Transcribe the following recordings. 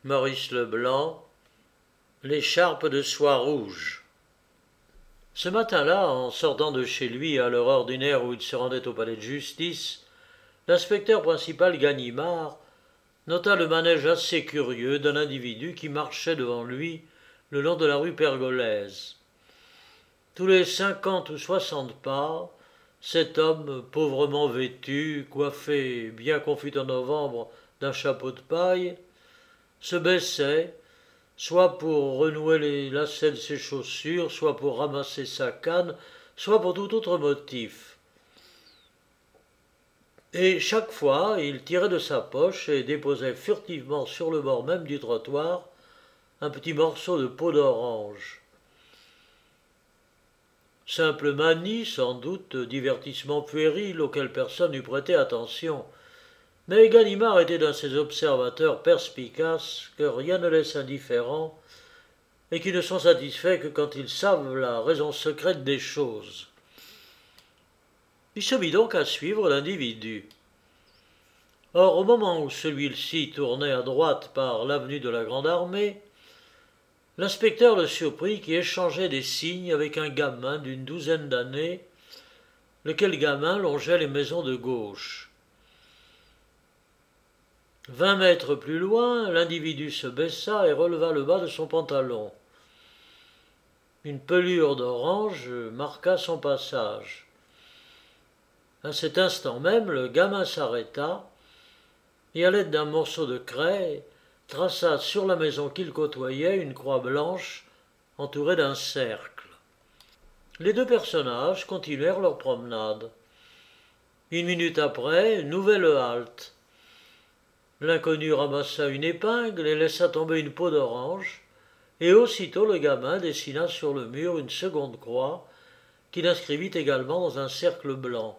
Maurice Leblanc, l'écharpe de soie rouge. Ce matin-là, en sortant de chez lui à l'heure ordinaire où il se rendait au palais de justice, l'inspecteur principal Ganimard nota le manège assez curieux d'un individu qui marchait devant lui le long de la rue Pergolèse. Tous les 50 ou 60 pas, cet homme, pauvrement vêtu, coiffé bien qu'on fût en novembre d'un chapeau de paille, se baissait, soit pour renouer les lacets de ses chaussures, soit pour ramasser sa canne, soit pour tout autre motif. Et chaque fois, il tirait de sa poche et déposait furtivement sur le bord même du trottoir un petit morceau de peau d'orange. Simple manie, sans doute, divertissement puéril auquel personne n'eût prêté attention. Mais Ganimard était d'un de ces observateurs perspicaces que rien ne laisse indifférents et qui ne sont satisfaits que quand ils savent la raison secrète des choses. Il se mit donc à suivre l'individu. Or, au moment où celui-ci tournait à droite par l'avenue de la Grande Armée, l'inspecteur le surprit qui échangeait des signes avec un gamin d'une douzaine d'années, lequel gamin longeait les maisons de gauche. 20 mètres plus loin, l'individu se baissa et releva le bas de son pantalon. Une pelure d'orange marqua son passage. À cet instant même, le gamin s'arrêta et, à l'aide d'un morceau de craie, traça sur la maison qu'il côtoyait une croix blanche entourée d'un cercle. Les deux personnages continuèrent leur promenade. Une minute après, nouvelle halte. L'inconnu ramassa une épingle et laissa tomber une peau d'orange, et aussitôt le gamin dessina sur le mur une seconde croix qu'il inscrivit également dans un cercle blanc.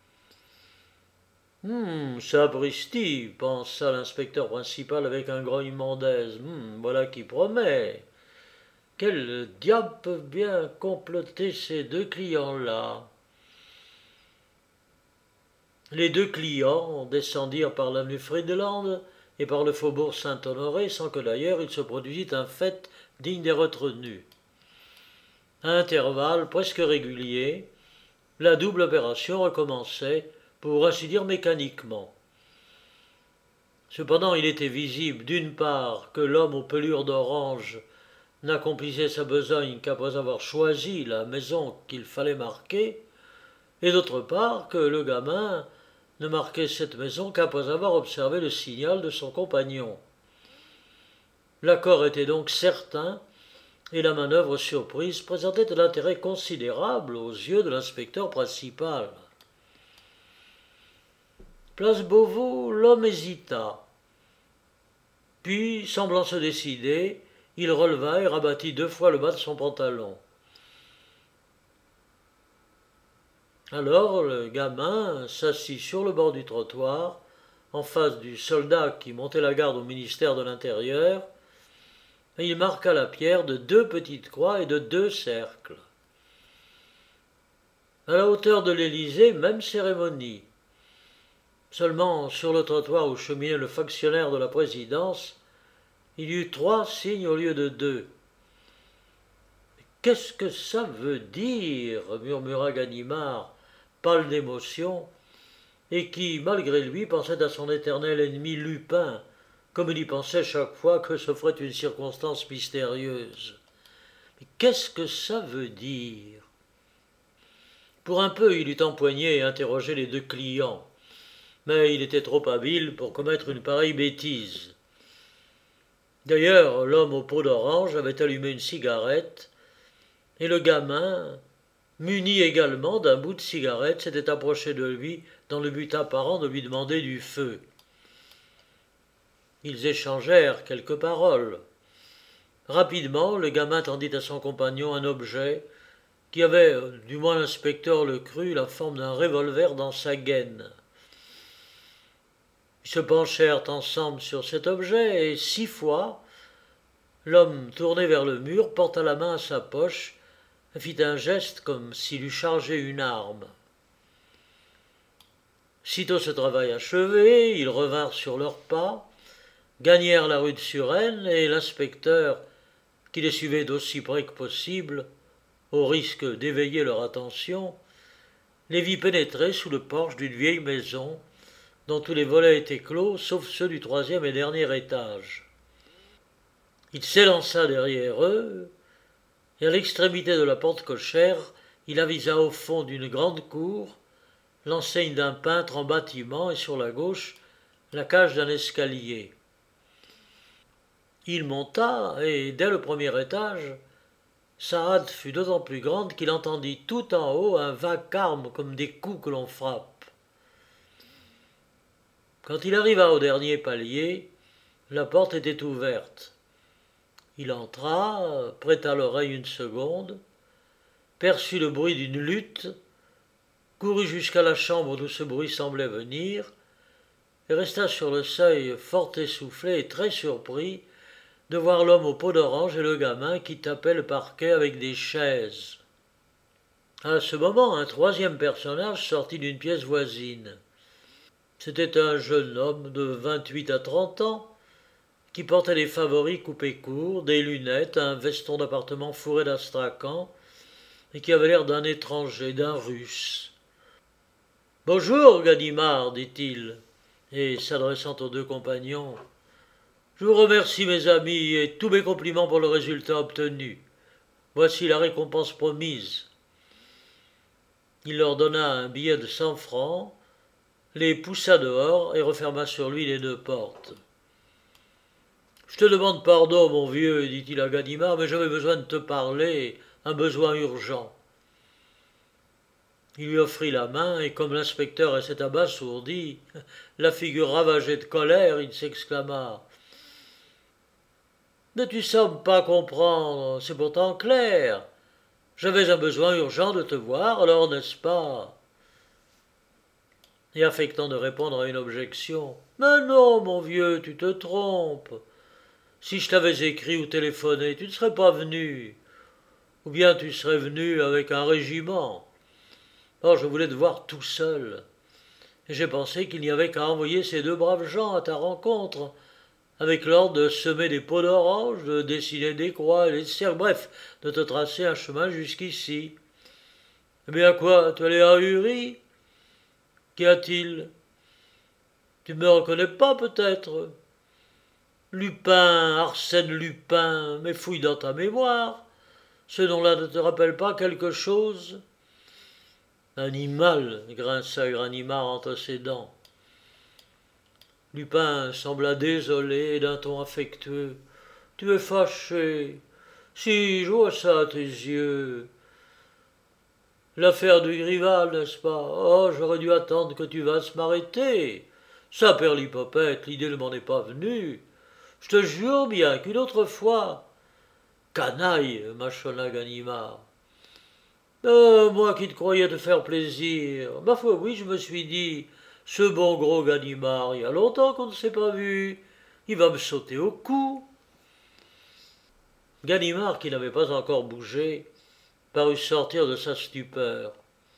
Sapristi, pensa l'inspecteur principal avec un grognement d'aise. Voilà qui promet. Quel diable peuvent bien comploter ces deux clients-là? Les deux clients descendirent par l'avenue Friedland et par le faubourg Saint-Honoré sans que d'ailleurs il se produisît un fait digne des retenus. À intervalles presque réguliers, la double opération recommençait, pour ainsi dire mécaniquement. Cependant, il était visible, d'une part, que l'homme aux pelures d'orange n'accomplissait sa besogne qu'après avoir choisi la maison qu'il fallait marquer, et d'autre part, que le gamin ne marquait cette maison qu'après avoir observé le signal de son compagnon. L'accord était donc certain, et la manœuvre surprise présentait de l'intérêt considérable aux yeux de l'inspecteur principal. Place Beauvau, l'homme hésita. Puis, semblant se décider, il releva et rabattit 2 fois le bas de son pantalon. Alors le gamin s'assit sur le bord du trottoir, en face du soldat qui montait la garde au ministère de l'Intérieur, et il marqua la pierre de 2 petites croix et de 2 cercles. À la hauteur de l'Élysée, même cérémonie. Seulement, sur le trottoir où cheminait le factionnaire de la présidence, il y eut 3 signes au lieu de 2. « Qu'est-ce que ça veut dire » murmura Ganimard, pâle d'émotion, et qui, malgré lui, pensait à son éternel ennemi Lupin, comme il y pensait chaque fois que s'offrait une circonstance mystérieuse. « Mais qu'est-ce que ça veut dire » Pour un peu, il eût empoigné et interrogé les 2 clients, mais il était trop habile pour commettre une pareille bêtise. D'ailleurs, l'homme aux peaux d'orange avait allumé une cigarette, et le gamin, muni également d'un bout de cigarette, s'était approché de lui dans le but apparent de lui demander du feu. Ils échangèrent quelques paroles. Rapidement, le gamin tendit à son compagnon un objet qui avait, du moins l'inspecteur le crut, la forme d'un revolver dans sa gaine. Ils se penchèrent ensemble sur cet objet et 6 fois, l'homme tourné vers le mur porta la main à sa poche et fit un geste comme s'il eût chargé une arme. Sitôt ce travail achevé, ils revinrent sur leurs pas, gagnèrent la rue de Suresnes et l'inspecteur, qui les suivait d'aussi près que possible, au risque d'éveiller leur attention, les vit pénétrer sous le porche d'une vieille maison dont tous les volets étaient clos, sauf ceux du troisième et dernier étage. Il s'élança derrière eux, et à l'extrémité de la porte cochère, il avisa au fond d'une grande cour l'enseigne d'un peintre en bâtiment et sur la gauche la cage d'un escalier. Il monta, et dès le premier étage, sa hâte fut d'autant plus grande qu'il entendit tout en haut un vacarme comme des coups que l'on frappe. Quand il arriva au dernier palier, la porte était ouverte. Il entra, prêta l'oreille une seconde, perçut le bruit d'une lutte, courut jusqu'à la chambre d'où ce bruit semblait venir, et resta sur le seuil fort essoufflé et très surpris de voir l'homme aux peaux d'orange et le gamin qui tapaient le parquet avec des chaises. À ce moment, un troisième personnage sortit d'une pièce voisine. C'était un jeune homme de 28 à 30 ans, qui portait des favoris coupés courts, des lunettes, un veston d'appartement fourré d'astracan, et qui avait l'air d'un étranger, d'un russe. « Bonjour, Ganimard, dit-il, et s'adressant aux deux compagnons, « je vous remercie, mes amis, et tous mes compliments pour le résultat obtenu. Voici la récompense promise. » Il leur donna un billet de 100 francs, les poussa dehors et referma sur lui les deux portes. « Je te demande pardon, mon vieux, dit-il à Ganimard, mais j'avais besoin de te parler, un besoin urgent. » Il lui offrit la main, et comme l'inspecteur s'était abasourdi, la figure ravagée de colère, il s'exclama « Ne tu sembles pas comprendre, c'est pourtant clair. J'avais un besoin urgent de te voir, alors n'est-ce pas ?» Et affectant de répondre à une objection, « Mais non, mon vieux, tu te trompes. Si je t'avais écrit ou téléphoné, tu ne serais pas venu. Ou bien tu serais venu avec un régiment. Or, je voulais te voir tout seul. Et j'ai pensé qu'il n'y avait qu'à envoyer ces deux braves gens à ta rencontre, avec l'ordre de semer des pots d'orange, de dessiner des croix et des cercles, bref, de te tracer un chemin jusqu'ici. Eh bien quoi, tu es ahuri? Qu'y a-t-il? Tu ne me reconnais pas peut-être? Lupin, Arsène Lupin, mais fouille dans ta mémoire. Ce nom-là ne te rappelle pas quelque chose? Animal, grinça Ganimard entre ses dents. Lupin sembla désolé et d'un ton affectueux. Tu es fâché. Si, je vois ça à tes yeux. L'affaire du Grival, n'est-ce pas? Oh, j'aurais dû attendre que tu vasses m'arrêter. Ça, perlipopette, l'idée ne m'en est pas venue. Je te jure bien qu'une autre fois. Canaille, mâchonna Ganimard. Moi qui te croyais te faire plaisir. Ma foi, oui, je me suis dit, ce bon gros Ganimard, il y a longtemps qu'on ne s'est pas vu. Il va me sauter au cou. Ganimard, qui n'avait pas encore bougé, parut sortir de sa stupeur.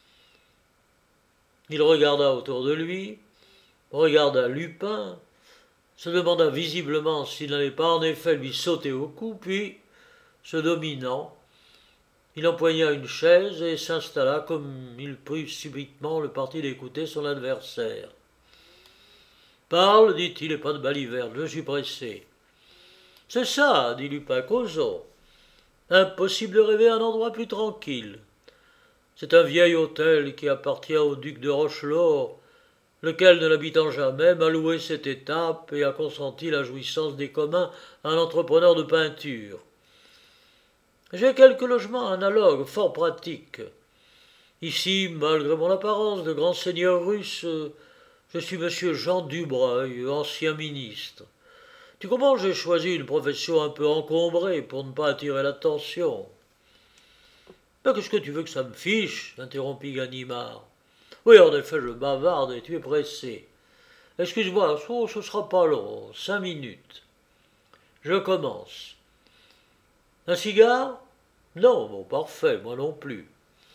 Il regarda autour de lui, regarda Lupin, se demanda visiblement s'il n'allait pas en effet lui sauter au cou, puis, se dominant, il empoigna une chaise et s'installa comme il prit subitement le parti d'écouter son adversaire. « Parle, dit-il, et pas de baliverne, je suis pressé. »« C'est ça, dit Lupin, causons. Impossible de rêver un endroit plus tranquille. C'est un vieil hôtel qui appartient au duc de Rochelaure, lequel, ne l'habitant jamais, m'a loué cette étape et a consenti la jouissance des communs à un entrepreneur de peinture. J'ai quelques logements analogues, fort pratiques. Ici, malgré mon apparence de grand seigneur russe, je suis monsieur Jean Dubreuil, ancien ministre. Tu comprends, j'ai choisi une profession un peu encombrée pour ne pas attirer l'attention. »« Mais qu'est-ce que tu veux que ça me fiche ?» interrompit Ganimard. « Oui, en effet, je bavarde et tu es pressé. Excuse-moi, ce sera pas long, 5 minutes. Je commence. Un cigare? Non, bon, parfait, moi non plus. »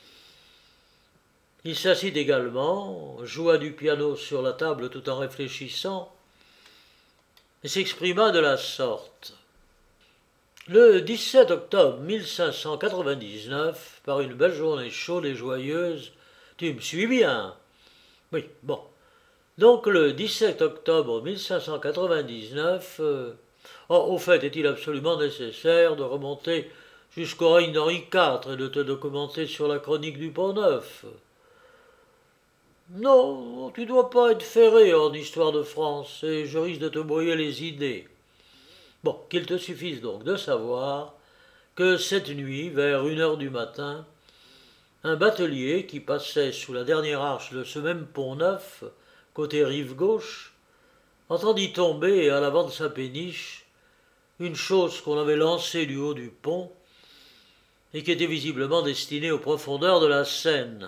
Il s'assit également, joua du piano sur la table tout en réfléchissant, et s'exprima de la sorte. Le 17 octobre 1599, par une belle journée chaude et joyeuse, tu me suis bien? Oui, bon. Donc le 17 octobre 1599, au fait, est-il absolument nécessaire de remonter jusqu'au règne d'Henri IV et de te documenter sur la chronique du Pont-Neuf? Non, tu dois pas être ferré en histoire de France, et je risque de te brouiller les idées. Bon, qu'il te suffise donc de savoir que cette nuit, vers 1 heure du matin, un batelier qui passait sous la dernière arche de ce même pont-neuf, côté rive gauche, entendit tomber à l'avant de sa péniche une chose qu'on avait lancée du haut du pont et qui était visiblement destinée aux profondeurs de la Seine.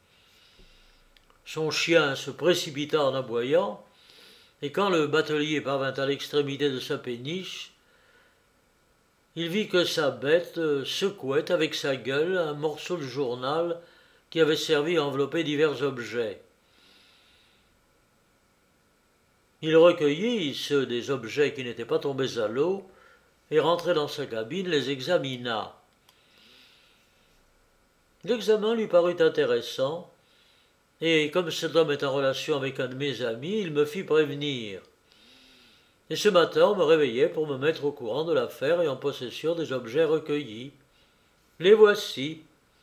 Son chien se précipita en aboyant, et quand le batelier parvint à l'extrémité de sa péniche, il vit que sa bête secouait avec sa gueule un morceau de journal qui avait servi à envelopper divers objets. Il recueillit ceux des objets qui n'étaient pas tombés à l'eau et rentré dans sa cabine les examina. L'examen lui parut intéressant, et comme cet homme est en relation avec un de mes amis, il me fit prévenir. Et ce matin, on me réveillait pour me mettre au courant de l'affaire et en possession des objets recueillis. Les voici.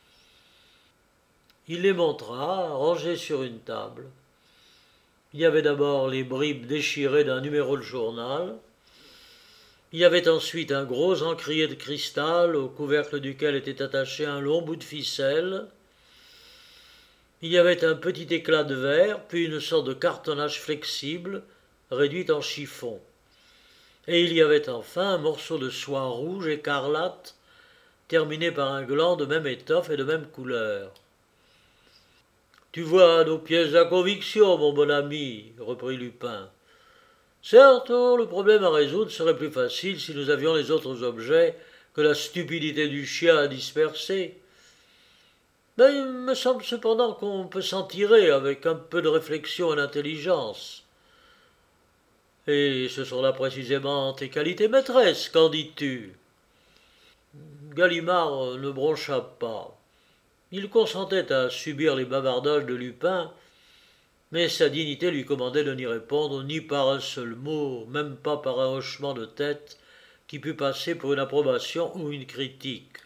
Il les montra, rangés sur une table. Il y avait d'abord les bribes déchirées d'un numéro de journal. Il y avait ensuite un gros encrier de cristal au couvercle duquel était attaché un long bout de ficelle. Il y avait un petit éclat de verre, puis une sorte de cartonnage flexible, réduit en chiffon. Et il y avait enfin un morceau de soie rouge écarlate, terminé par un gland de même étoffe et de même couleur. « Tu vois nos pièces à conviction, mon bon ami, reprit Lupin. Certes, le problème à résoudre serait plus facile si nous avions les autres objets que la stupidité du chien a dispersés. Mais il me semble cependant qu'on peut s'en tirer avec un peu de réflexion et d'intelligence. Et ce sont là précisément tes qualités maîtresses, qu'en dis-tu » Galimard ne broncha pas. Il consentait à subir les bavardages de Lupin, mais sa dignité lui commandait de n'y répondre ni par un seul mot, même pas par un hochement de tête qui pût passer pour une approbation ou une critique.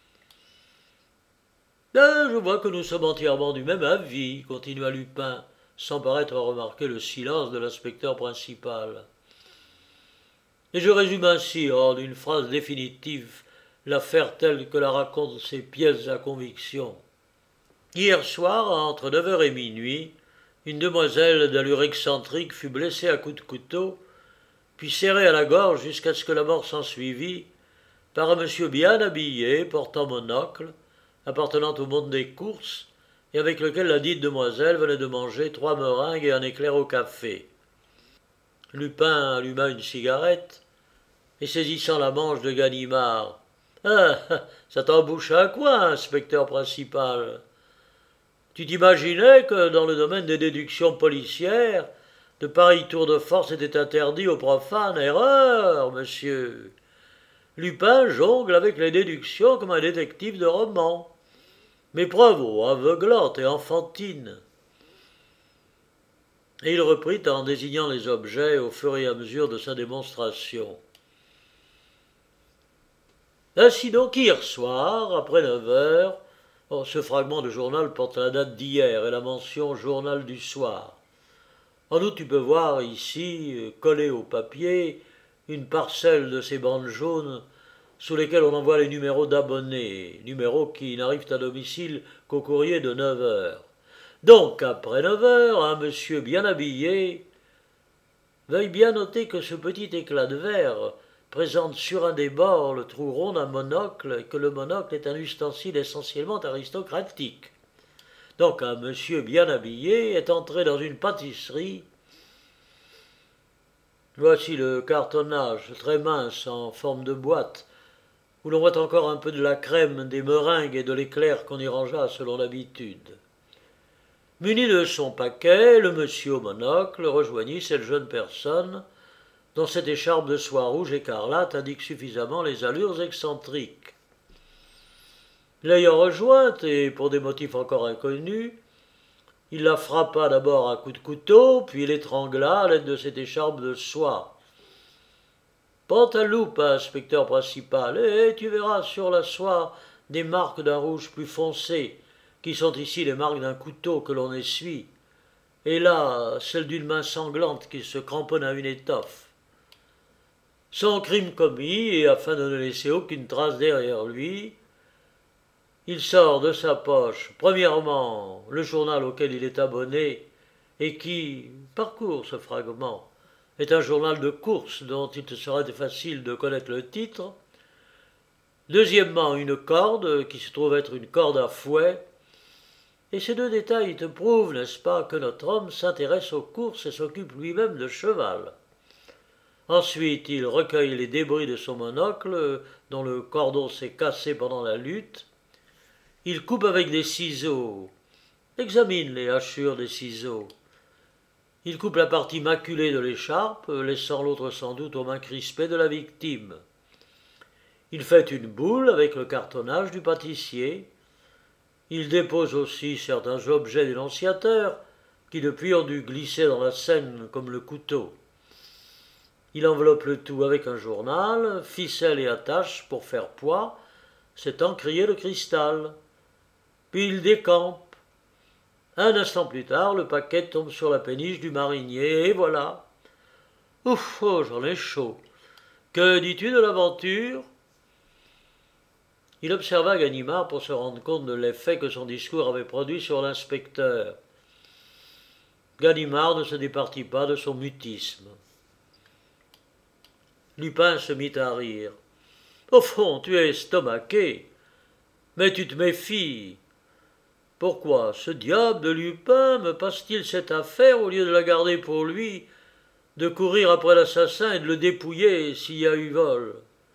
« Je vois que nous sommes entièrement du même avis, continua Lupin, sans paraître remarquer le silence de l'inspecteur principal. Et je résume ainsi, en une phrase définitive, l'affaire telle que la racontent ces pièces à conviction. Hier soir, entre 9 heures et minuit, une demoiselle d'allure excentrique fut blessée à coups de couteau, puis serrée à la gorge jusqu'à ce que la mort s'ensuivît, par un monsieur bien habillé, portant monocle, appartenant au monde des courses, et avec lequel la dite demoiselle venait de manger 3 meringues et un éclair au café. Lupin alluma une cigarette, et saisissant la manche de Ganimard. « Ah, ça t'embouche un coin, inspecteur principal. Tu t'imaginais que dans le domaine des déductions policières, de pareils tours de force étaient interdits aux profanes. Erreur, monsieur. Lupin jongle avec les déductions comme un détective de roman. Mais bravo, aveuglante et enfantine. » Et il reprit en désignant les objets au fur et à mesure de sa démonstration. Ainsi donc, hier soir, après 9 heures, ce fragment de journal porte la date d'hier et la mention journal du soir. En outre, tu peux voir ici, collé au papier, une parcelle de ces bandes jaunes sous lesquelles on envoie les numéros d'abonnés, numéros qui n'arrivent à domicile qu'au courrier de 9 heures. Donc, après 9 heures, un monsieur bien habillé, veuille bien noter que ce petit éclat de verre présente sur un des bords le trou rond d'un monocle et que le monocle est un ustensile essentiellement aristocratique. Donc un monsieur bien habillé est entré dans une pâtisserie. Voici le cartonnage très mince en forme de boîte, où l'on voit encore un peu de la crème, des meringues et de l'éclair qu'on y rangea selon l'habitude. Muni de son paquet, le monsieur au monocle rejoignit cette jeune personne, dont cette écharpe de soie rouge écarlate indique suffisamment les allures excentriques. L'ayant rejointe, et pour des motifs encore inconnus, il la frappa d'abord à coups de couteau, puis l'étrangla à l'aide de cette écharpe de soie. « Pantaloupe, inspecteur principal, et tu verras sur la soie des marques d'un rouge plus foncé, qui sont ici les marques d'un couteau que l'on essuie, et là, celle d'une main sanglante qui se cramponne à une étoffe. Son crime commis, et afin de ne laisser aucune trace derrière lui, il sort de sa poche, premièrement, le journal auquel il est abonné, et qui parcourt ce fragment, est un journal de course dont il te serait facile de connaître le titre. Deuxièmement, une corde, qui se trouve être une corde à fouet, et ces deux détails te prouvent, n'est-ce pas, que notre homme s'intéresse aux courses et s'occupe lui-même de cheval. Ensuite, il recueille les débris de son monocle, dont le cordon s'est cassé pendant la lutte. Il coupe avec des ciseaux. Examine les hachures des ciseaux. Il coupe la partie maculée de l'écharpe, laissant l'autre sans doute aux mains crispées de la victime. Il fait une boule avec le cartonnage du pâtissier. Il dépose aussi certains objets dénonciateurs qui depuis ont dû glisser dans la Seine comme le couteau. Il enveloppe le tout avec un journal, ficelle et attache pour faire poids, c'est encrier le cristal. Puis il décampe. Un instant plus tard, le paquet tombe sur la péniche du marinier, et voilà. Ouf, oh, j'en ai chaud. Que dis-tu de l'aventure ? Il observa Ganimard pour se rendre compte de l'effet que son discours avait produit sur l'inspecteur. Ganimard ne se départit pas de son mutisme. Lupin se mit à rire. « Au fond, tu es estomaqué, mais tu te méfies. Pourquoi ce diable de Lupin me passe-t-il cette affaire au lieu de la garder pour lui, de courir après l'assassin et de le dépouiller s'il y a eu vol ?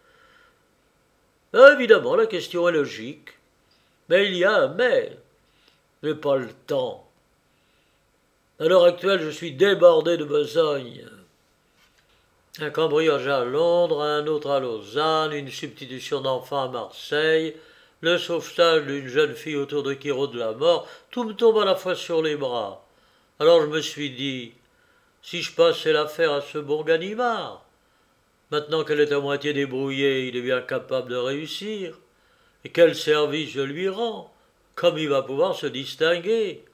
Ah, évidemment, la question est logique. Mais il y a un mais. Je n'ai pas le temps. À l'heure actuelle, je suis débordé de besogne. Un cambriolage à Londres, un autre à Lausanne, une substitution d'enfants à Marseille, le sauvetage d'une jeune fille autour de Quiro de la mort, tout me tombe à la fois sur les bras. Alors je me suis dit, si je passais l'affaire à ce bon Ganimard, maintenant qu'elle est à moitié débrouillée, il est bien capable de réussir. Et quel service je lui rends, comme il va pouvoir se distinguer.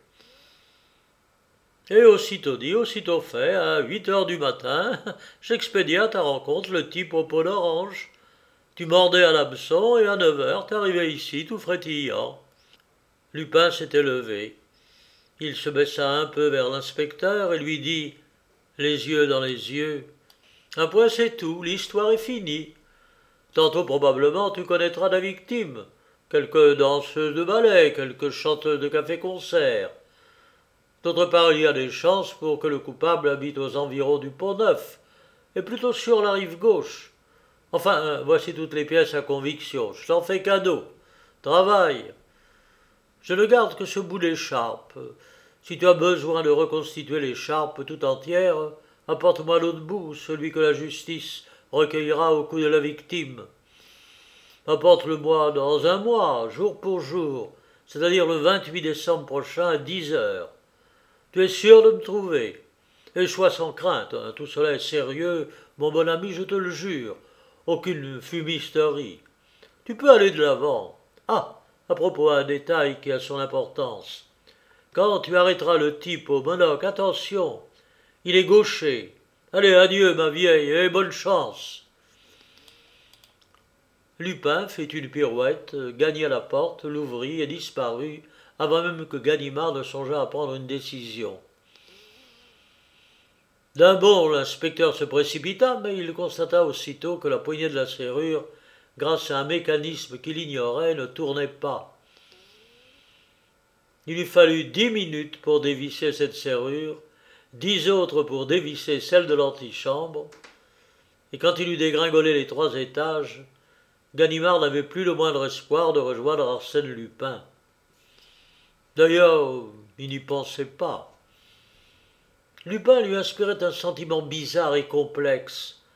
Et aussitôt dit, aussitôt fait, à 8 heures du matin, j'expédiais à ta rencontre le type au pot d'orange. Tu mordais à l'hameçon et à 9 heures, t'arrivais ici tout frétillant. Lupin s'était levé. Il se baissa un peu vers l'inspecteur et lui dit, les yeux dans les yeux, « Un point c'est tout, l'histoire est finie. Tantôt probablement tu connaîtras la victime, quelques danseuses de ballet, quelques chanteuses de café-concert. D'autre part, il y a des chances pour que le coupable habite aux environs du Pont-Neuf, et plutôt sur la rive gauche. Enfin, voici toutes les pièces à conviction, je t'en fais cadeau. Travaille. Je ne garde que ce bout d'écharpe. Si tu as besoin de reconstituer l'écharpe tout entière, apporte-moi l'autre bout, celui que la justice recueillera au cou de la victime. Apporte-le-moi dans un mois, jour pour jour, c'est-à-dire le 28 décembre prochain à 10 heures. Tu es sûr de me trouver. Et sois sans crainte, hein, tout cela est sérieux, mon bon ami, je te le jure. Aucune fumisterie. Tu peux aller de l'avant. Ah, à propos, un détail qui a son importance. Quand tu arrêteras le type au monocle, attention, il est gaucher. Allez, adieu, ma vieille, et bonne chance. Lupin fit une pirouette, gagna la porte, l'ouvrit et disparut, avant même que Ganimard ne songeât à prendre une décision. D'un bond, l'inspecteur se précipita, mais il constata aussitôt que la poignée de la serrure, grâce à un mécanisme qu'il ignorait, ne tournait pas. Il lui fallut 10 minutes pour dévisser cette serrure, 10 autres pour dévisser celle de l'antichambre, et quand il eut dégringolé les 3 étages, Ganimard n'avait plus le moindre espoir de rejoindre Arsène Lupin. D'ailleurs, il n'y pensait pas. Lupin lui inspirait un sentiment bizarre et complexe,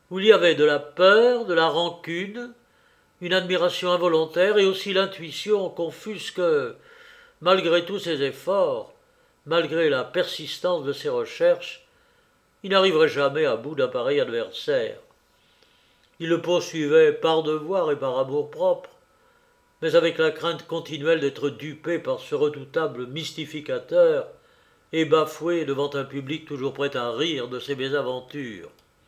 où il y avait de la peur, de la rancune, une admiration involontaire et aussi l'intuition confuse que, malgré tous ses efforts, malgré la persistance de ses recherches, il n'arriverait jamais à bout d'un pareil adversaire. Il le poursuivait par devoir et par amour-propre, mais avec la crainte continuelle d'être dupé par ce redoutable mystificateur et bafoué devant un public toujours prêt à rire de ses mésaventures.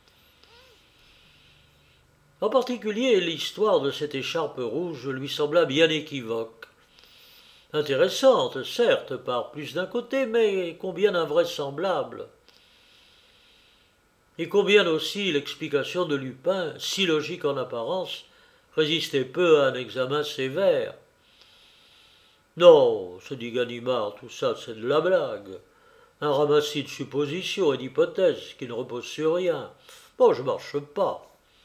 En particulier, l'histoire de cette écharpe rouge lui sembla bien équivoque. Intéressante, certes, par plus d'un côté, mais combien invraisemblable. Et combien aussi l'explication de Lupin, si logique en apparence, résistait peu à un examen sévère. Non, se dit Ganimard, tout ça c'est de la blague. Un ramassis de suppositions et d'hypothèses qui ne reposent sur rien. Bon, je marche pas.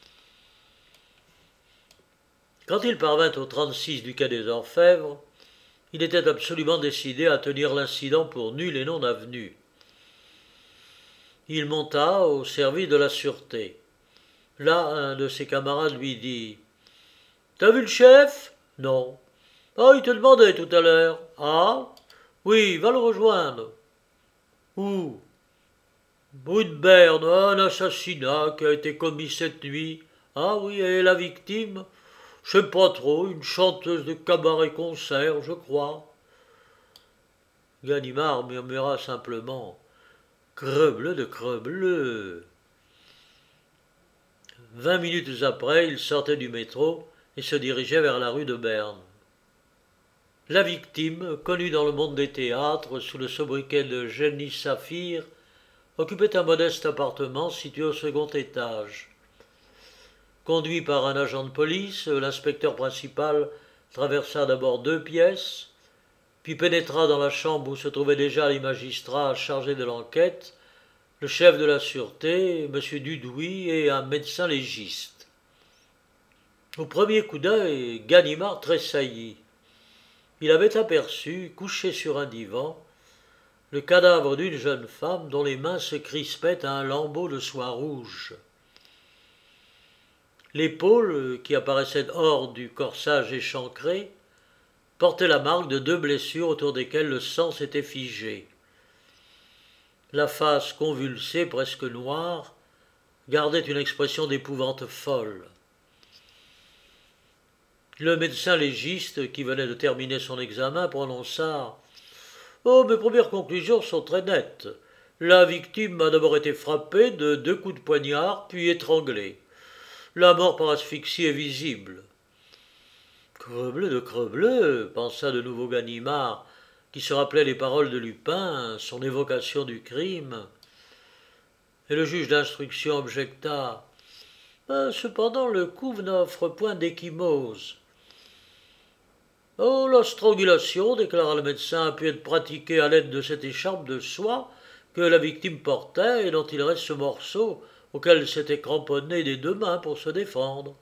Quand il parvint au 36 du quai des Orfèvres, il était absolument décidé à tenir l'incident pour nul et non avenu. Il monta au service de la sûreté. Là, un de ses camarades lui dit « T'as vu le chef ?»« Non. »« Ah, il te demandait tout à l'heure. »« Ah ? Oui, va le rejoindre. »« Où ?»« Rue de Berne, un assassinat qui a été commis cette nuit. »« Ah oui, et la victime ? » « Je sais pas trop, une chanteuse de cabaret-concert, je crois. » Ganimard murmura simplement « Crebleu de crebleu !» 20 minutes après, il sortait du métro et se dirigeait vers la rue de Berne. La victime, connue dans le monde des théâtres sous le sobriquet de Jenny Saphir, occupait un modeste appartement situé au second étage. Conduit par un agent de police, l'inspecteur principal traversa d'abord 2 pièces, puis pénétra dans la chambre où se trouvaient déjà les magistrats chargés de l'enquête, le chef de la sûreté, M. Dudouis, et un médecin légiste. Au premier coup d'œil, Ganimard tressaillit. Il avait aperçu, couché sur un divan, le cadavre d'une jeune femme dont les mains se crispaient à un lambeau de soie rouge. L'épaule, qui apparaissait hors du corsage échancré, portait la marque de 2 blessures autour desquelles le sang s'était figé. La face convulsée, presque noire, gardait une expression d'épouvante folle. Le médecin légiste, qui venait de terminer son examen, prononça « Oh, mes premières conclusions sont très nettes. La victime a d'abord été frappée de 2 coups de poignard, puis étranglée. La mort par asphyxie est visible. » Crebleu de crebleu, pensa de nouveau Ganimard, qui se rappelait les paroles de Lupin, son évocation du crime. Et le juge d'instruction objecta. Cependant, le coup n'offre point d'échymose. Oh, la strangulation, déclara le médecin, a pu être pratiquée à l'aide de cette écharpe de soie que la victime portait et dont il reste ce morceau auquel s'était cramponné des 2 mains pour se défendre.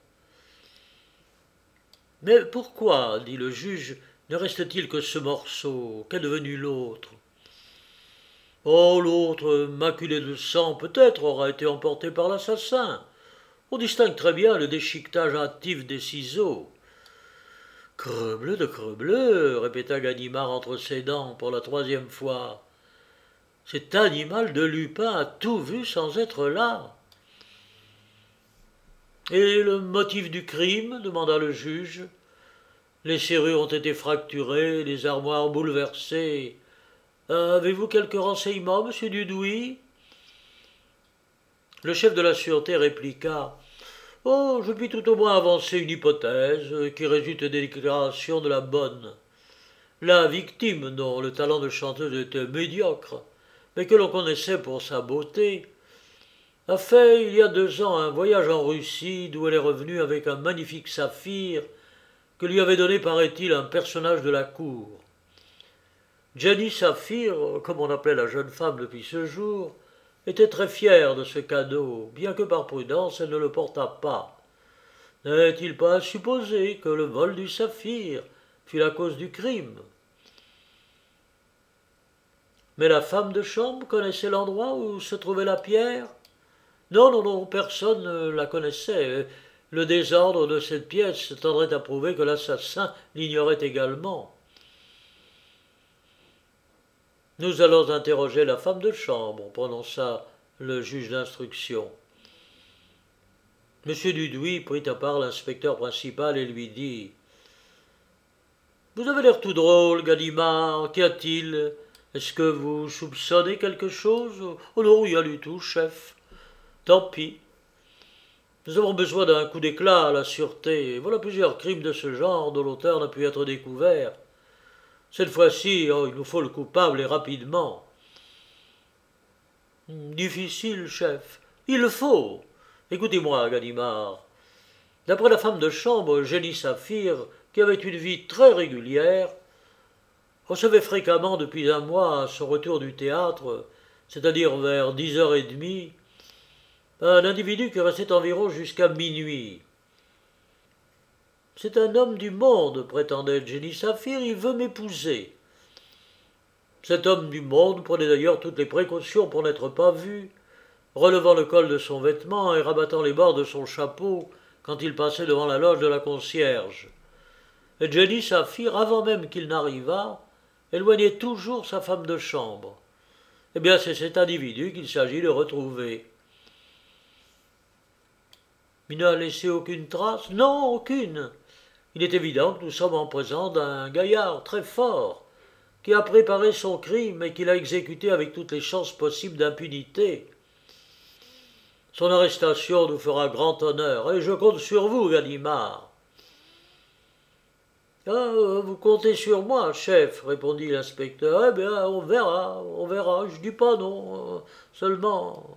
Mais pourquoi, dit le juge, ne reste-t-il que ce morceau? Qu'est devenu l'autre? Oh, l'autre, maculé de sang, peut-être, aura été emporté par l'assassin. On distingue très bien le déchiquetage hâtif des ciseaux. Crebleu de crebleu, répéta Ganimard entre ses dents pour la 3e fois. Cet animal de Lupin a tout vu sans être là. Et le motif du crime? Demanda le juge. Les serrures ont été fracturées, les armoires bouleversées. Avez-vous quelques renseignements, monsieur Dudouis? Le chef de la sûreté répliqua. Oh, je puis tout au moins avancer une hypothèse qui résulte des déclarations de la bonne. La victime, dont le talent de chanteuse était médiocre, mais que l'on connaissait pour sa beauté, a fait il y a 2 ans un voyage en Russie d'où elle est revenue avec un magnifique saphir que lui avait donné, paraît-il, un personnage de la cour. Jenny Saphir, comme on appelait la jeune femme depuis ce jour, était très fière de ce cadeau, bien que par prudence elle ne le portât pas. N'est-il pas à supposer que le vol du saphir fut la cause du crime? Mais la femme de chambre connaissait l'endroit où se trouvait la pierre? Non, non, non, personne ne la connaissait. Le désordre de cette pièce tendrait à prouver que l'assassin l'ignorait également. Nous allons interroger la femme de chambre, prononça le juge d'instruction. M. Dudouis prit à part l'inspecteur principal et lui dit « Vous avez l'air tout drôle, Ganimard. Qu'y a-t-il? Est-ce que vous soupçonnez quelque chose? » ?»« Oh non, rien du tout, chef. »« Tant pis. Nous avons besoin d'un coup d'éclat à la sûreté. Voilà plusieurs crimes de ce genre dont l'auteur n'a pu être découvert. Cette fois-ci, il nous faut le coupable et rapidement. »« Difficile, chef. Il le faut. Écoutez-moi, Ganimard. D'après la femme de chambre, Jenny Saphir, qui avait une vie très régulière, recevait fréquemment depuis un mois à son retour du théâtre, c'est-à-dire vers 10h30, un individu qui restait environ jusqu'à minuit. C'est un homme du monde, prétendait Jenny Saphir, il veut m'épouser. Cet homme du monde prenait d'ailleurs toutes les précautions pour n'être pas vu, relevant le col de son vêtement et rabattant les bords de son chapeau quand il passait devant la loge de la concierge. Et Jenny Saphir, avant même qu'il n'arrivât, éloignait toujours sa femme de chambre. Eh bien, c'est cet individu qu'il s'agit de retrouver. Il n'a laissé aucune trace? Non, aucune. Il est évident que nous sommes en présence d'un gaillard très fort, qui a préparé son crime et qui l'a exécuté avec toutes les chances possibles d'impunité. Son arrestation nous fera grand honneur, et je compte sur vous, Ganimard. Ah, vous comptez sur moi, chef, répondit l'inspecteur. Eh bien, on verra, je dis pas non, seulement...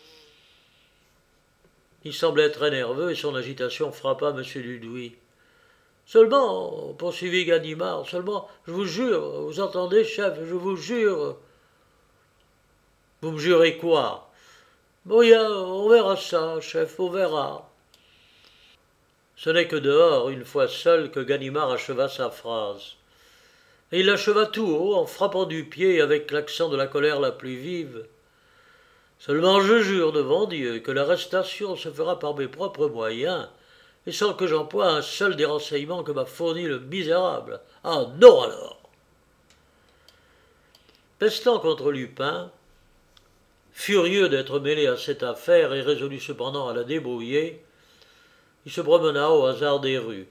Il semblait très nerveux et son agitation frappa M. Dudouis. Seulement, poursuivit Ganimard, seulement, je vous jure, vous entendez, chef, je vous jure. Vous me jurez quoi? Oui, on verra ça, chef, on verra. Ce n'est que dehors, une fois seul, que Ganimard acheva sa phrase. Et il l'acheva tout haut, en frappant du pied avec l'accent de la colère la plus vive. Seulement je jure devant Dieu que l'arrestation se fera par mes propres moyens, et sans que j'emploie un seul des renseignements que m'a fourni le misérable. Ah non alors! Pestant contre Lupin, furieux d'être mêlé à cette affaire et résolu cependant à la débrouiller, il se promena au hasard des rues.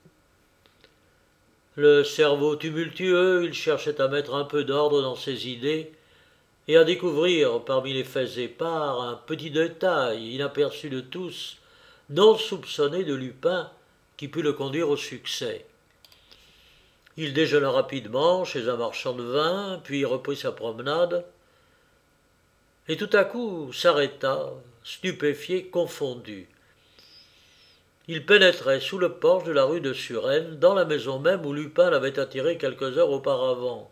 Le cerveau tumultueux, il cherchait à mettre un peu d'ordre dans ses idées et à découvrir parmi les faits épars un petit détail inaperçu de tous, non soupçonné de Lupin, qui put le conduire au succès. Il déjeuna rapidement chez un marchand de vin, puis reprit sa promenade, et tout à coup s'arrêta, stupéfié, confondu. Il pénétrait sous le porche de la rue de Suresnes, dans la maison même où Lupin l'avait attiré quelques heures auparavant.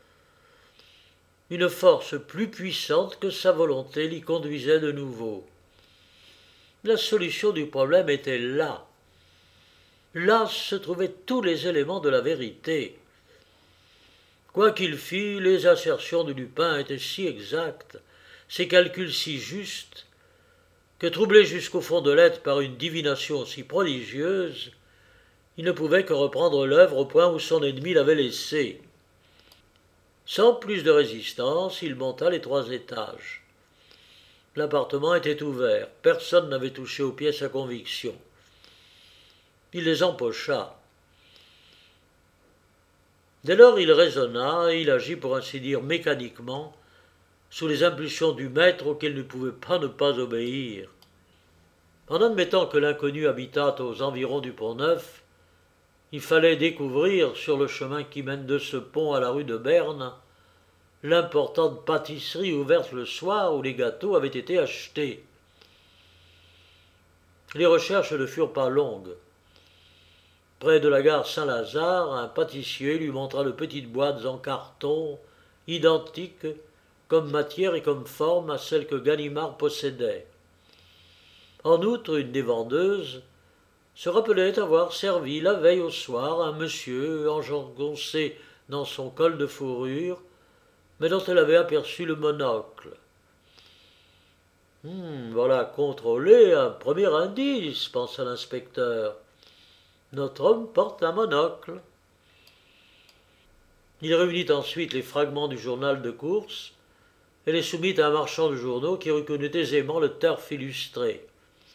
Une force plus puissante que sa volonté l'y conduisait de nouveau. La solution du problème était là. Là se trouvaient tous les éléments de la vérité. Quoi qu'il fît, les assertions de Lupin étaient si exactes, ses calculs si justes, que troublé jusqu'au fond de l'être par une divination si prodigieuse, il ne pouvait que reprendre l'œuvre au point où son ennemi l'avait laissée. Sans plus de résistance, il monta les 3 étages. L'appartement était ouvert, personne n'avait touché aux pièces à conviction. Il les empocha. Dès lors il raisonna et il agit pour ainsi dire mécaniquement, sous les impulsions du maître auquel il ne pouvait pas ne pas obéir. En admettant que l'inconnu habitât aux environs du Pont-Neuf, il fallait découvrir, sur le chemin qui mène de ce pont à la rue de Berne, l'importante pâtisserie ouverte le soir où les gâteaux avaient été achetés. Les recherches ne furent pas longues. Près de la gare Saint-Lazare, un pâtissier lui montra de petites boîtes en carton, identiques comme matière et comme forme à celles que Ganimard possédait. En outre, une des vendeuses se rappelait avoir servi la veille au soir un monsieur engoncé dans son col de fourrure, mais dont elle avait aperçu le monocle. Voilà contrôlé un premier indice, pensa l'inspecteur. Notre homme porte un monocle. Il réunit ensuite les fragments du journal de course et les soumit à un marchand de journaux qui reconnut aisément le Turf illustré.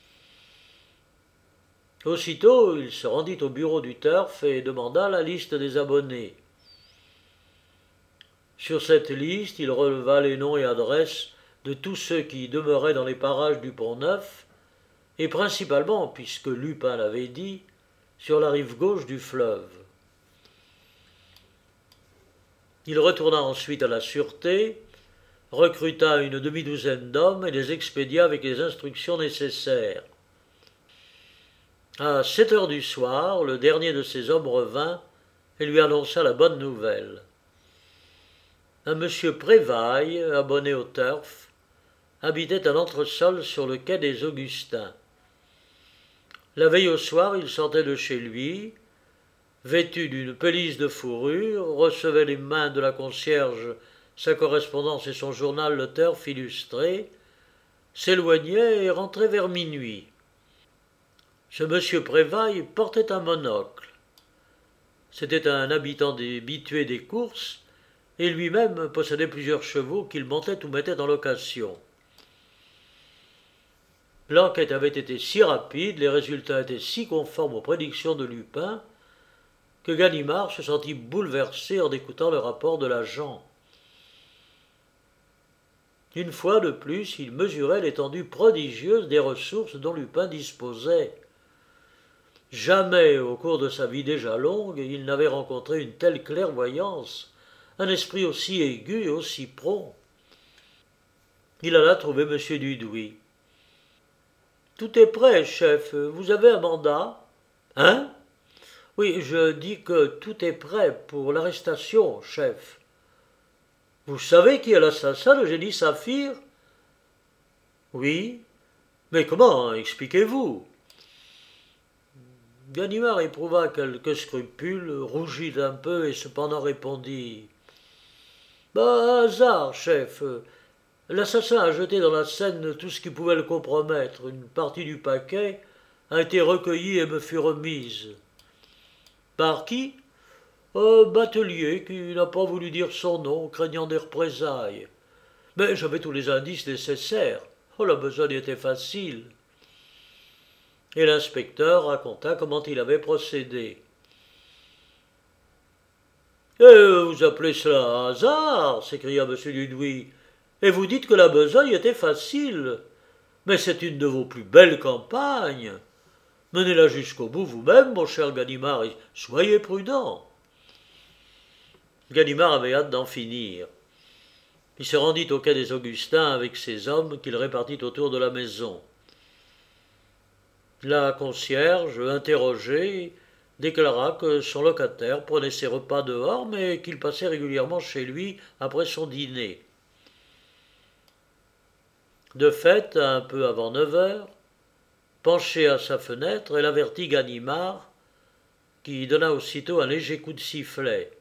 Aussitôt, il se rendit au bureau du Turf et demanda la liste des abonnés. Sur cette liste, il releva les noms et adresses de tous ceux qui demeuraient dans les parages du Pont-Neuf, et principalement, puisque Lupin l'avait dit, sur la rive gauche du fleuve. Il retourna ensuite à la sûreté, recruta une demi-douzaine d'hommes et les expédia avec les instructions nécessaires. À 7 heures du soir, le dernier de ces hommes revint et lui annonça la bonne nouvelle. Un monsieur Prévailles, abonné au Turf, habitait un entresol sur le quai des Augustins. La veille au soir, il sortait de chez lui, vêtu d'une pelisse de fourrure, recevait les mains de la concierge sa correspondance et son journal Le Turf illustré, s'éloignait et rentrait vers minuit. Ce monsieur Prévailles portait un monocle. C'était un habitant habitué des courses, et lui-même possédait plusieurs chevaux qu'il montait ou mettait en location. L'enquête avait été si rapide, les résultats étaient si conformes aux prédictions de Lupin, que Ganimard se sentit bouleversé en écoutant le rapport de l'agent. Une fois de plus, il mesurait l'étendue prodigieuse des ressources dont Lupin disposait. Jamais, au cours de sa vie déjà longue, il n'avait rencontré une telle clairvoyance, un esprit aussi aigu et aussi prompt. Il alla trouver M. Dudouis. « Tout est prêt, chef. Vous avez un mandat ?»« Hein ? Oui, je dis que tout est prêt pour l'arrestation, chef. »« Vous savez qui est l'assassin de Génie Saphir ?»« Oui. Mais comment ? Expliquez-vous. » Ganimard éprouva quelques scrupules, rougit un peu et cependant répondit. « Hasard, chef. L'assassin a jeté dans la Seine tout ce qui pouvait le compromettre. Une partie du paquet a été recueillie et me fut remise. »« Par qui ? Un batelier qui n'a pas voulu dire son nom, craignant des représailles. Mais j'avais tous les indices nécessaires. La besogne était facile. » Et l'inspecteur raconta comment il avait procédé. « Vous appelez cela un hasard ?» s'écria M. Dudouis. « Et vous dites que la besogne était facile. Mais c'est une de vos plus belles campagnes. Menez-la jusqu'au bout vous-même, mon cher Ganimard, et soyez prudent. » Ganimard avait hâte d'en finir. Il se rendit au quai des Augustins avec ses hommes qu'il répartit autour de la maison. La concierge, interrogée, déclara que son locataire prenait ses repas dehors, mais qu'il passait régulièrement chez lui après son dîner. De fait, un peu avant 9 heures, penché à sa fenêtre, elle avertit Ganimard, qui donna aussitôt un léger coup de sifflet.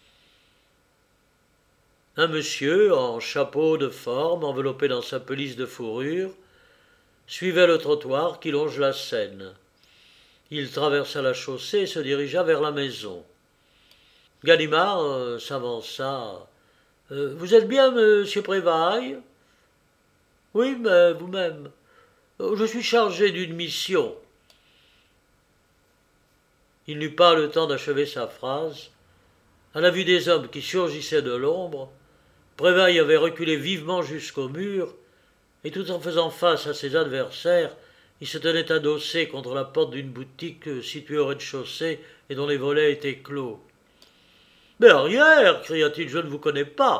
Un monsieur, en chapeau de forme, enveloppé dans sa pelisse de fourrure, suivait le trottoir qui longe la Seine. Il traversa la chaussée et se dirigea vers la maison. Ganimard s'avança. « Vous êtes bien, monsieur Prévailles ? » ?»« Oui, mais vous-même. Je suis chargé d'une mission. » Il n'eut pas le temps d'achever sa phrase. À la vue des hommes qui surgissaient de l'ombre, Prévailles avait reculé vivement jusqu'au mur, et tout en faisant face à ses adversaires, il se tenait adossé contre la porte d'une boutique située au rez-de-chaussée et dont les volets étaient clos. « Derrière !» cria-t-il, « je ne vous connais pas. »